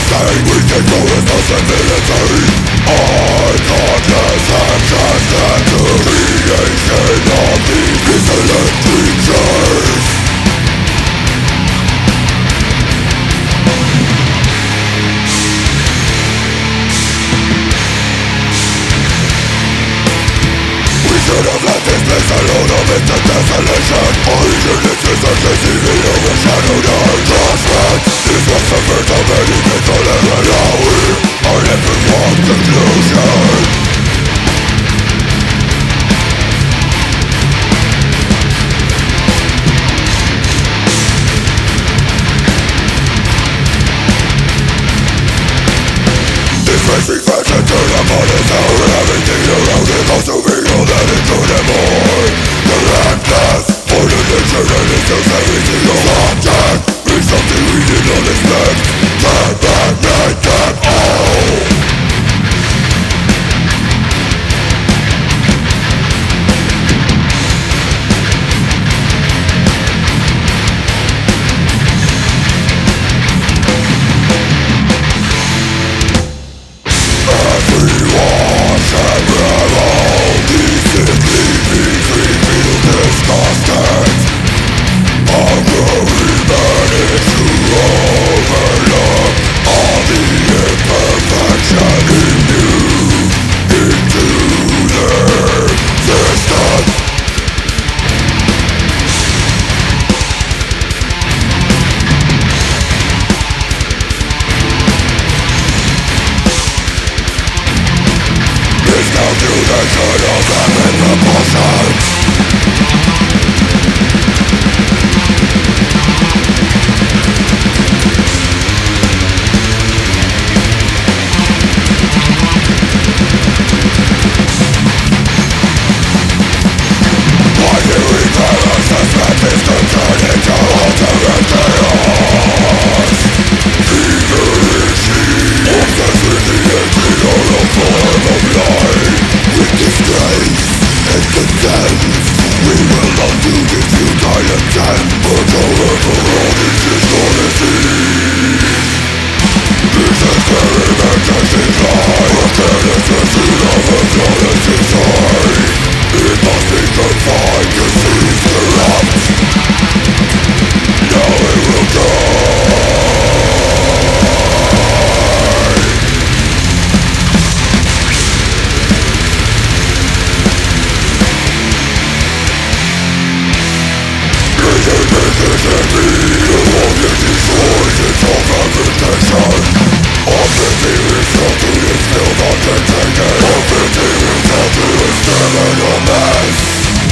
saying we take no responsibility. Unconscious actions led to creation of these insolent creatures. We should have left this place alone amid the desolation. Origin is insurgency, the overshadowed our judgment. This was the first of many intolerant. Now we are left with one conclusion. This racing fashion turn upon its own. Everything around it goes to feel that it couldn't more. Relentless, for the nature and it does everything on object. It's something we did not expect. Turn back, make them all. Exterminal mass.